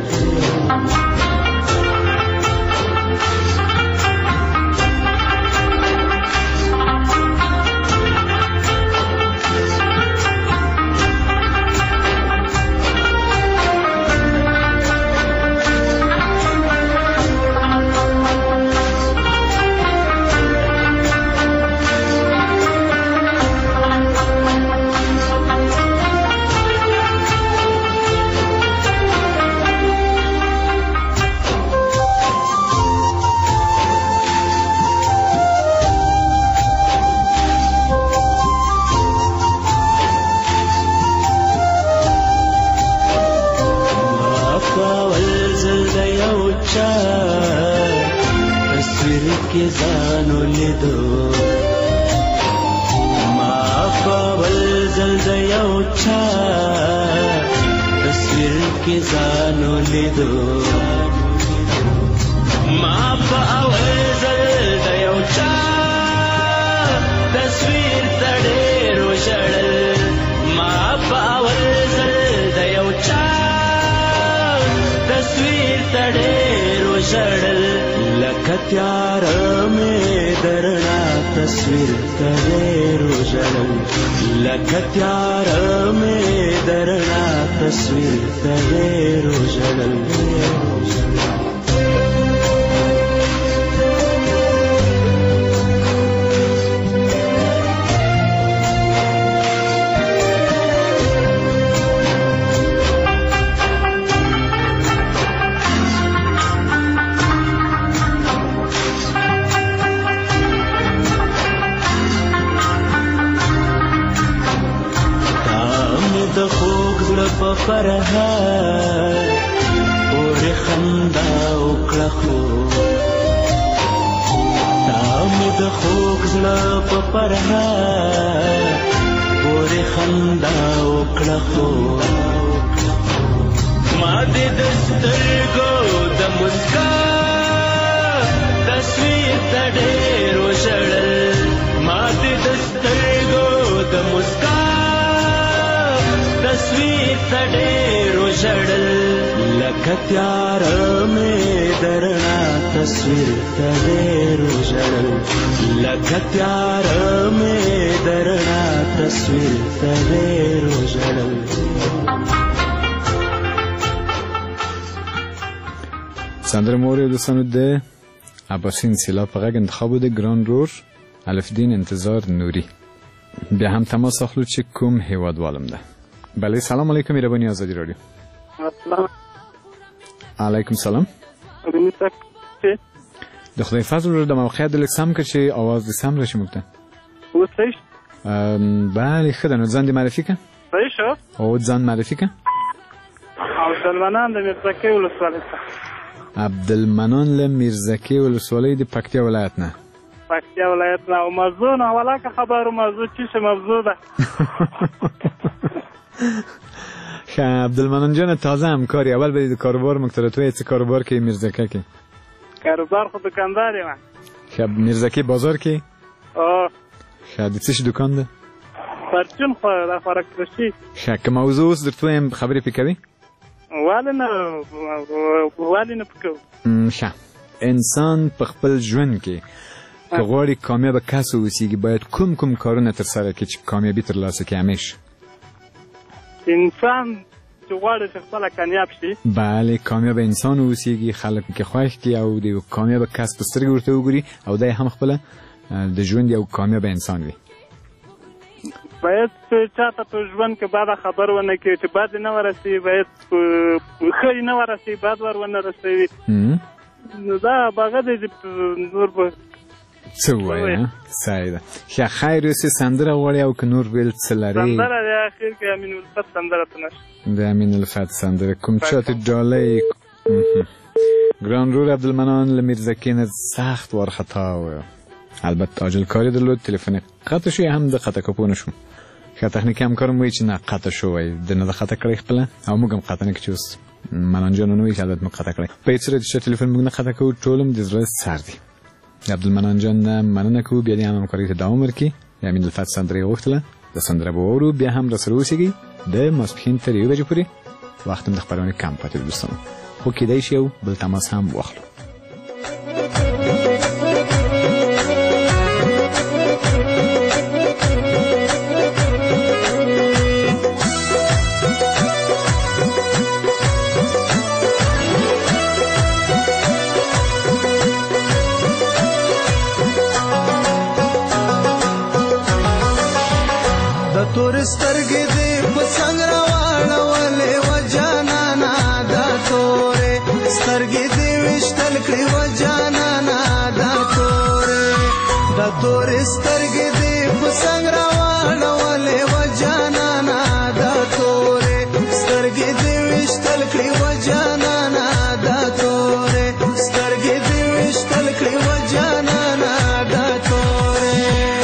سندره مورد دوستانو د عباسین سیلا په غږ انتخاب د ګران رور الفدین انتظار نوری بیا هم تماس اخلو چې کوم هیوادوالم ده. بله سلام علیکم مهربانی آزادی رادیو. علیکم سلام. د خدای فضل رو د موقعیت دلک سم که چې آواز دی سم رشی مکتن اوستیش؟ بله خدا نو زن دی معرفی که؟ صحیح شو؟ او زن معرفی که؟ عبدالمنان د میرزکی ولسوالی عبدالمنان له میرزکی ولسوالی د پکتیا ولایت نه پکتیا ولایت نه او موضوع نه ولا که خبر موضوع چی موضوع ده خب عبدالمنان جان تازه همکاری اول بدید کاروبار مکتره توی چه کاروبار که میرزکی که کاروبار خود دکانداری من خب میرزکی بازار که خب دیتیش دکان ده پرچون خواه ده خورک بشی خب که موضوع است در توی خبری پیکوی والی نه پکو خب انسان په خپل ژوند کې که غواړي کامیاب کس اوسیږي باید کوم کارونه ترسره کړي چې کامیابی ترلاسه کړي همیشه انسان چې غواړي چې خپل کامیاب شي بله کامیاب انسان اوسیږي خلک کې خوښ کړي او د کامیاب کس په سترګې ورته وګوري او دای هم خپل د ژوند یو کامیاب انسان وي باید چاته په ژوند کې بعد خبر ونه کړي چې بعد نه ورسي باید خیر نه ورسي بعد ور ونه رسي نو دا باغه د نور په څه وایې صحیح ده ښه خیر یوسې سندره غواړې او که نور بیل څه لرې سندره د اخر کې امین الفت سندره ته نشته د امین الفت سندره کوم چاته ډالۍ ګران رور عبدالمنان له میرزکي نه سخت وارخطا و البته عاجل کاری درلود تلفن قطع شو هم د قطع کپو نشو ښه تخنیکي همکارم وایي چې نه قطع شو وایي د نه د قطع کړی خپله او موږ هم قطع نه کړو چې اوس منان جان نه وایي چې البته موږ قطع کړی په هېڅ صورت چې تلفن موږ نه قطع کوو ټول هم د زړه سر دي د عبدالمنان جان نه مننه کوو بیا دې هم همکارۍ ته دوام ورکړي د امین الفت سندره یې غوښتله د سندره به واورو بیا هم راسره اوسېږئ د ماسپښین تر 1 بجې پورې وخت هم د خپرونې کم پاتې دی دوستانو خو کیدای شي یو بل تماس هم واخلو تور سترګې دې په څنګ راواړولې و جانانا دا تورې سترګې دې وشتل کړې و جانانا دا تورې سترګې دې په څنګ راواړولې و جانانا دا تورې سترګې دې وشتل کړې و جانانا دا تورې سترګې دې وشتل کړې و جانانا دا تورې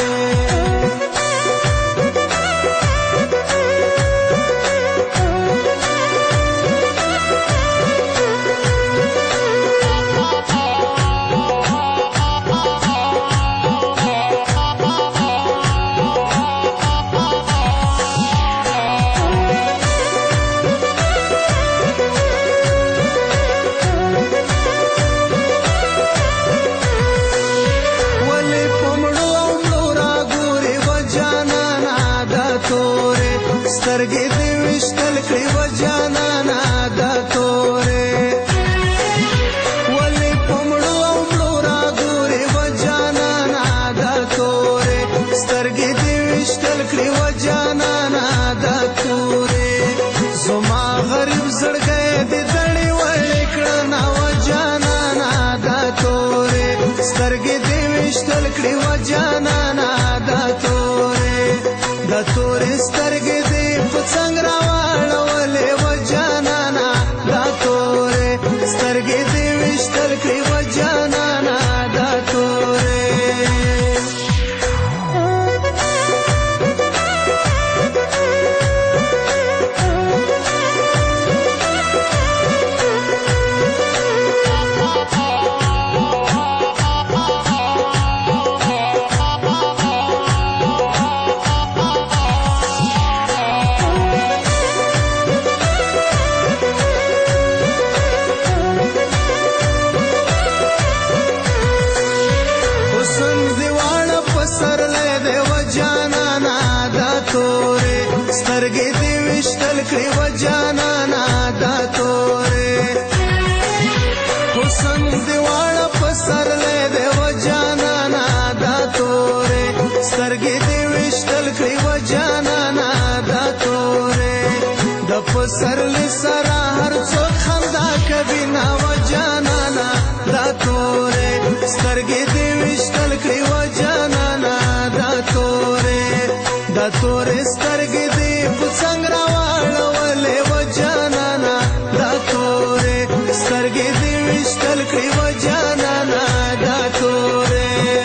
سترګې دې وشتل کړې و جانانا دا تورې ولې په مړو او مړو راګورې و جانانا دا تورې سترګې دې وشتل کړې و جانانا دا تورې زما غریب زړګی دې دړې وړې کړنه و جانانا دا تورې سترګې دې وشتل کړې و جانانا دا تورې دا تورې سترګې څنګه راواړولې و جانانا دا تورې سترګې دې وشتل کړې و جانانا دا تورې سترګې دې وشتل کړې و جانانا دا تورې حسن دې واړه په سرلې دې و جانانا دا تورې سترګې دې وشتل کړې و جانانا دا تورې د په سرلې سره هر څوک خندا کوي نا و جانانا دا تورې سترګې دې وشتل کړې و جانانا دا تورې دا تورې سترګې دې په څنګ راواړولې و جانانا دا تورې سترګې دې وشتل کړې و جانانا دا تورې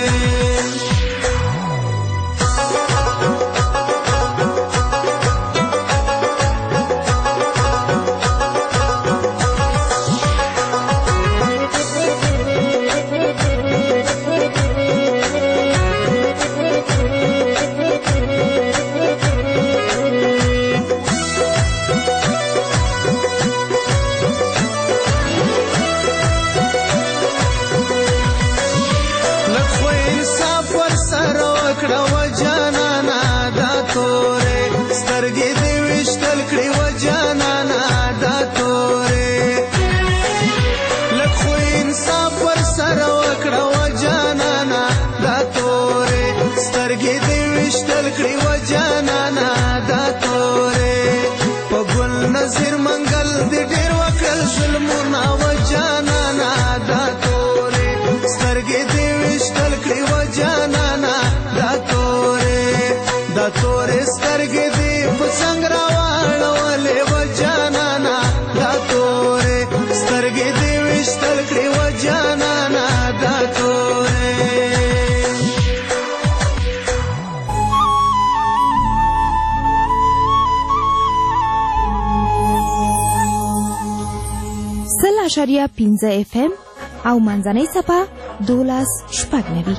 نظر منګل دې ډېر وکړل ظلمونه و جانانا دا تورې سترګې دې وشتل کړې و څنګه راوړولې و جانانا دا تورې سترګې دې وشتل کړې و جانانا دا تورې سل اشاریه 15 FM او منځنۍ څپه 12.9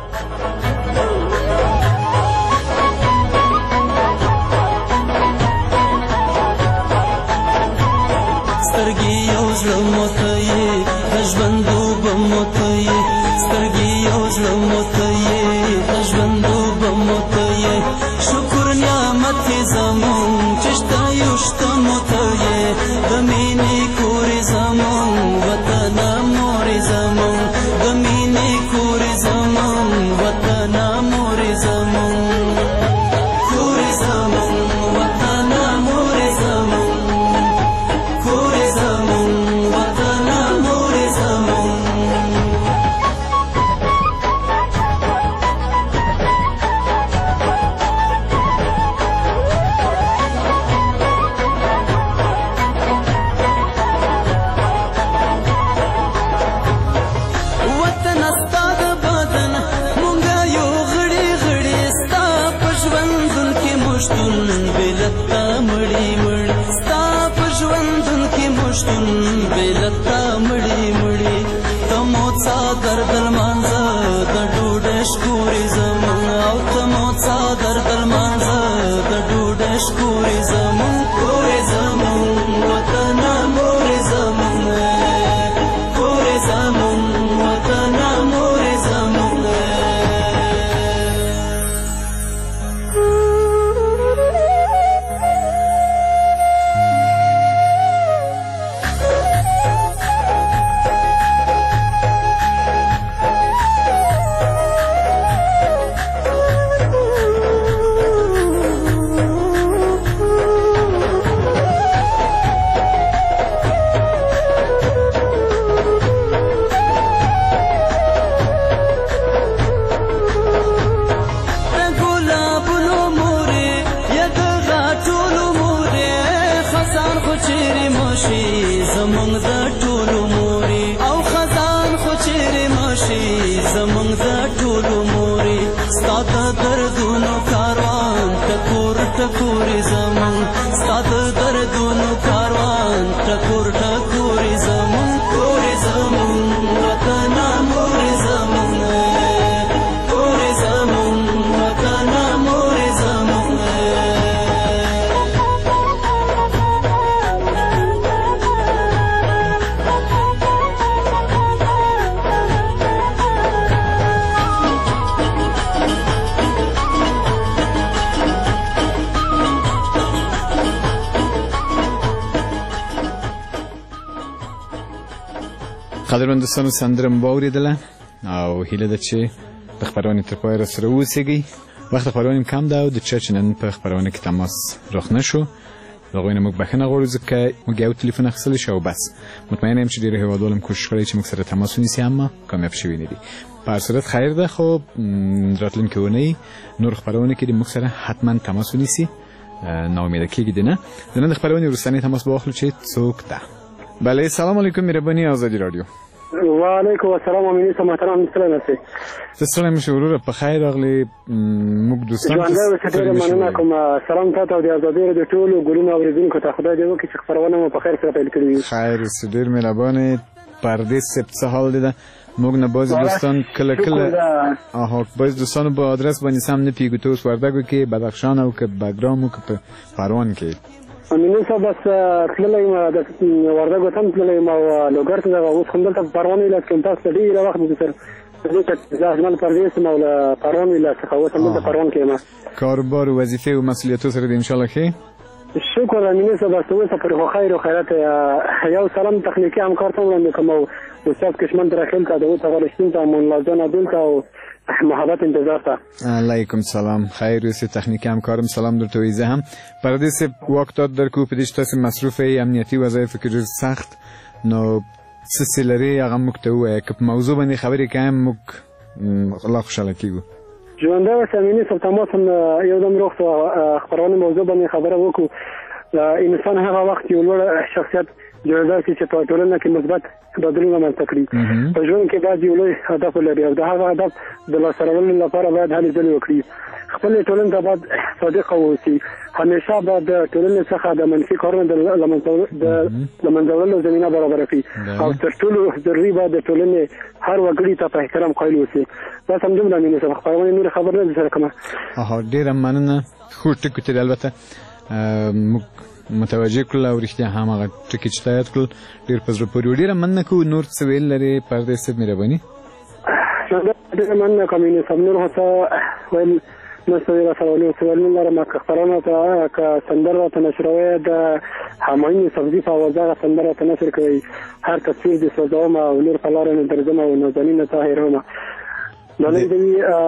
سترګې یو زړه موته یې د ژوندوبه موته یې سترګې یو زړه موته یې د ژوندوبه موته یې شکر نعمت یې زمون چې شته یو شته موته یې د مینې کورې زمون وطنه مورې زمون د مینې کورې زمون وطنه مورې زمون کورې زمون وطنه مورې زمون کورې زمون وطنه مورې زمون دردل مانزه د ډوډۍ شکورې زمون او ته مو څا دردل مانزه د ډوډۍ شکورې زمون کورې زمون وطنه مورې زمون کورې زمون وطنه مورې زمون قدرمن دوستانو سندره مو واورېدله او هیله ده چې د خپرونې تر پایه راسره واوسېږئ. وخت خپرونې کم ده او د چا چې نن په خپرونه کې تماس رخ نه شو د هغوی نه موږ بښنه غواړو ځکه موږ یو تلیفون اخیستلی شو او بس مطمئنه یم چې ډېرو هېوادوالو هم کوشش کړی چې موږ سره تماس ونیسي اما کامیاب شوي نه دي. په هر صورت خیر ده خو راتلونکې اونۍ نور خپرونه کې د موږ سره حتما تماس ونیسي ناامیده کېږي دې نه. د نن د خپرونې وروستنی تماس به واخلو چې څوک ده. بله سلام علیکم مهرباني آزادی رادیو. وعلیکم السلام امینی محترم سلام علیکم. تسلیم شوروره په خیر راغلی موږ دوستان ته مننه کوم. سلام تاسو د آزادی رادیو ټول ګلونو اوریدونکو ته خدای دې وکړي چې خبرونه مو په خیر سره پیل کړي. خیر ډېر مهربانه. پردیس څه حال ده؟ موږ نه باز دوستان کله باز دوستانو په آدرس باندې سم نه پیګو ته اوس وردګو کې بدخشان او که بګرام او که په پروان کې امینو صاحب بس تللی ما د وردګو ته تللی ما لوګر ته اوس هم دلته پروان ویل کوم تاسو ډېر وخت مو سره د اجمل پردیس ما ول پروان ویل څه اوس هم دلته پروان کې ما کاروبار و وظیفه و مسئولیتو سره ان شاء الله خیر. شکر امینو صاحب بس اوس پر خیر او خیرات یو سلام تخنیکی همکار ته وړاندې کوم او استاد کشمن درخل ته د اوس غوښتنه ته مون لازم عبدالله او محبت انتظار ته. علیکم سلام. خیر اوسې تخنیکی همکارم سلام درته وایي. هم پردیس وخت در کو په دې تاسو مصروف امنیتي وظایف کې ډېر سخت نو سلسله هغه موږ ته وایي که په موضوع باندې خبرې کوم موږ الله خوشاله کیږو. ژوندی سامعین صاحب تماس هم یو دم روغ خپرونې موضوع باندې خبره وکړو. انسان هغه وخت یو لوړ شخصیت جوړېدای شي چې په ټولنه کې مثبت بدلون رامنځته کړي. په ژوند کې باید یو لوی هدف ولري او د هغه هدف د لاسته راوړلو لپاره باید هلې ځلې وکړي. خپلې ټولنې ته باید صادق واوسي. همیشه باید د ټولنې څخه د منفي کارونو د له منځه وړلو زمینه برابره کړي او تر ټولو ضروري باید د ټولنې هر وګړي ته په احترام قایل اوسي. بس همدومره مینې صاحب خپرونې نور خبر نه دي سره کومه. ډېره مننه. ښو ټکو ته البته موږ متوجه کړل او رښتیا هم هغه ټکي چې تایید کړل ډېر په زړه پورې. ډېره مننه کوو. نور څه ویل لرې پردې صاحب مهرباني؟ ډېره مننه کوم مینې صاحب. نور څه ویل نشته ویل سره ولې څه ویل نه لرم. که خپرونه ته که سندره راته نشروي د همایون صفدي په آواز هغه سندره راته نشر کوي. هر تصویر دې سوځوم او نور په لاره نه درځم او نازنینه ته هېرومه. ډالۍ دې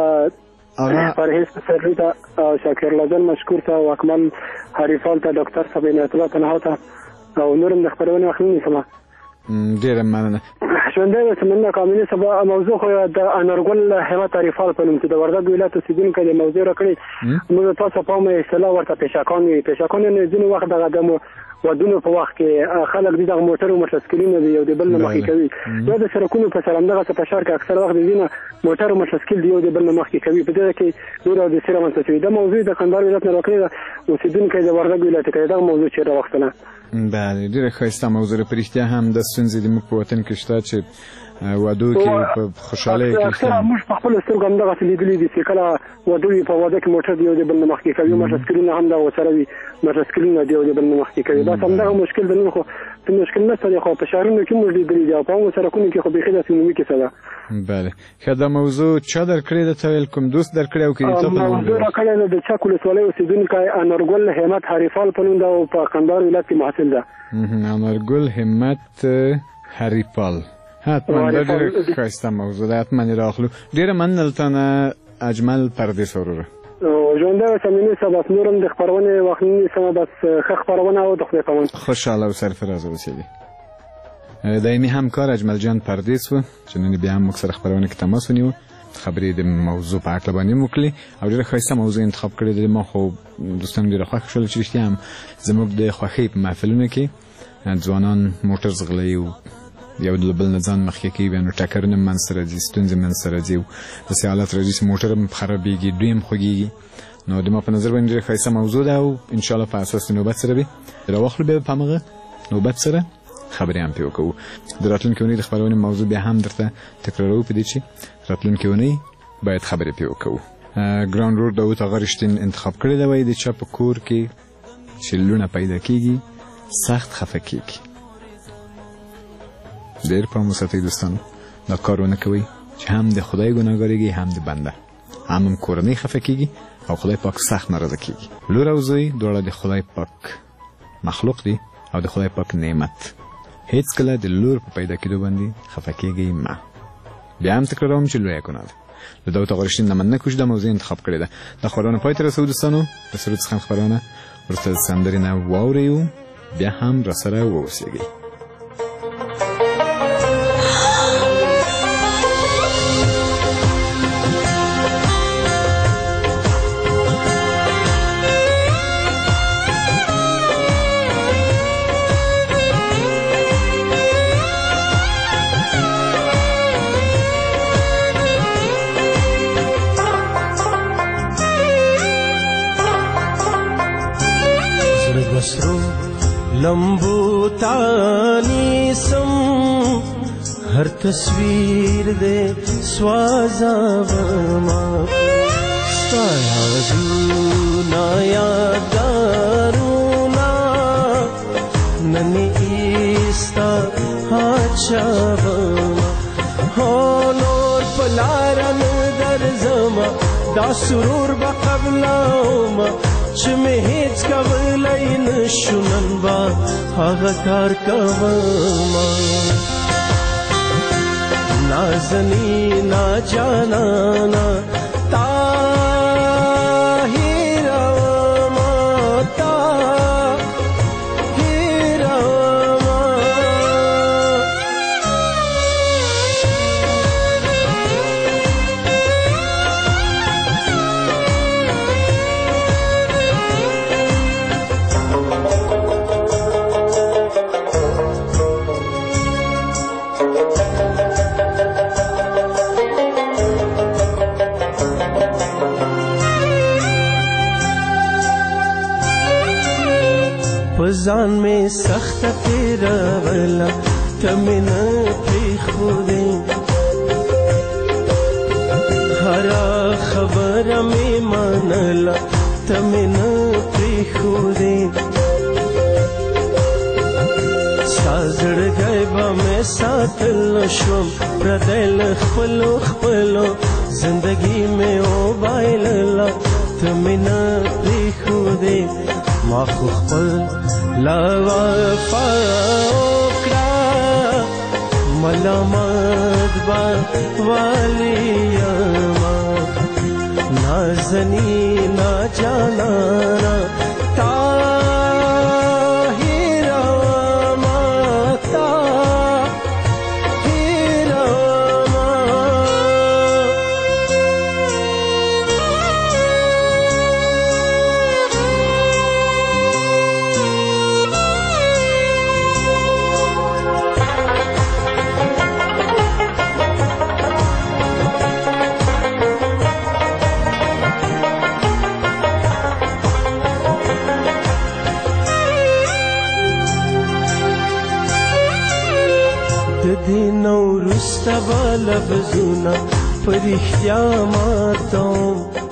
پرهیز سري ته شاکر لازم مشکور ته او اکمل حریفال ته ډاکټر صاحب عنایت الله تنها ته او نورم د خپرونې اخلي سما. ډېره مننه. ژوندی وسمنه کاملي سبا موضوع خو د انارګل همت حریفال په نوم چې د وردګ ولایت اوسېدونکی د موضوع راکړي. موږ تاسو په مې اصطلاح ورته پیشکان وي. پیشکان نه ځینې وخت دغه د ودونو په وخت کې خلک دغه موټرو موټرسکلونه دی یو د بل نه مخکې کوي. یا د سرکونو په سر همدغه په شهر کې اکثر وخت دینه موټرو موټرسکل دی یو د بل نه مخکې کوي. په دې کې نور د سره منځ دا موضوع د کندهار ولایت نه راکړي اوسېدونکی د وردګ ولایت کې دا موضوع چې راوښتنه. بله ډېره ښایسته موضوع ده. په رښتیا هم د ستونزې د موږ په وطن کې شته چې وادو کې په خوشحالۍ کې اکثره موږ په خپلو سترګو همدغسې لیدلي دي چې کله واده وي په واده کې موټر د یو د بل نه مخکې کوي. موټرسکلونه هم دغه ورسره وي. موټرسکلونه د یو د بل نه مخکې کوي. بس همدغه مشکل د نن خو ته مشکل نشته دی. خو په شهرونو کې موږ لیدلي دي او په هغو سرکونو کې خو بیخي داسې عمومي کیسه ده. بله ښه. دا موضوع چا درکړې ده ته ویل کوم دوست درکړې او که موضوع راکړې ده د چک ولسوالۍ اوسېدونکی انارګل همت حریفال په نوم ده او په کندهار ولایت کې محصل ده. انارګل همت حریفال. حتما دا ډېره ښایسته موضوع ده. حتما یې راخلو. ډېره مننه دلته نه اجمل پردیس وروره. ژوندی سامعین صاحب بس نور هم د خپرونې وخت نه نیسمه. بس ښه خپرونه او د خدای پامان. خوشحاله او سرفراز اوسېږي. دایمي همکار اجمل جان پردیس و چې نن بیا هم موږ سره خپرونه کې تماس ونیو. خبرې د موضوع په هکله باندې مو کړلې او ډېره ښایسته موضوع انتخاب کړې ده. ما خو دوستان ډېره خوښ شول چې رښتیا هم زموږ د خوښۍ په محفلونو کې ځوانان موټر ځغلوي او یو د بل نه ځان مخکې کوي. بیا نو ټکرونه منځته راځي، ستونزې منځته راځي او داسې حالت راځي چې موټر هم خرابېږي، دوی هم خوږېږي. نو د ما په نظر باندې ډېره ښایسته موضوع ده او انشاءالله په اساس د نوبت سره به راواخلو. بیا په همغه نوبت سره خبرې هم پرې وکړو. د راتلونکې اونۍ د خپرونې موضوع بیا هم درته تکرارو په دې چې راتلونکې اونۍ باید خبرې پرې وکړو. ګراوند رود داود آغا رښتین انتخاب کړی دی. وایي د چا په کور کې چې لونه پیدا کېږي سخت خفه کېږي. ډېر پام وساتئ دوستانو. دا کار ونه کوئ چې هم د خدای ګناهګارېږي هم د بنده. هم کورنۍ خفه کېږي او خدای پاک سخت ناراضه کېږي. لور او زوی دواړه د خدای پاک مخلوق دي او د خدای پاک نعمت. هیڅ کله د لور په پیدا کېدو باندې خفه کېږئ مه. بیا هم تکراروم چې لویه ګناه ده. د داود آغا رښتین نه مننه کوو چې دا موضوع انتخاب کړې ده. دا خپرونه پای ته رسوو دوستانو. د سرود څخه خپرونه وروسته د سندرې نه واورئ بیا هم راسره واوسېږئ. لمبو تانی سم ہر تصویر دے سوازا وما سایا دونا یادارونا ننی ایستا ہاچا وما ہونور پلارن در زما دا سرور بقبلاوما چې مې هیڅ کولی نشو نن به هغه کار کومه نازنینا جانانا تا هیروما تا هیروما پزان میں سخت تیرا ولا تمن پری خودے ہرا خبر میں مانلا تمن پری خودے سازڑ گئے با میں ساتل نشوم پردیل خپلو خپلو زندگی میں او بایللا تمن پری خودے ما خو خپل لا وفا وکړه ملامت با واليما نازنی نا جانانا دینو رستا لفظونا پرختیا ماتم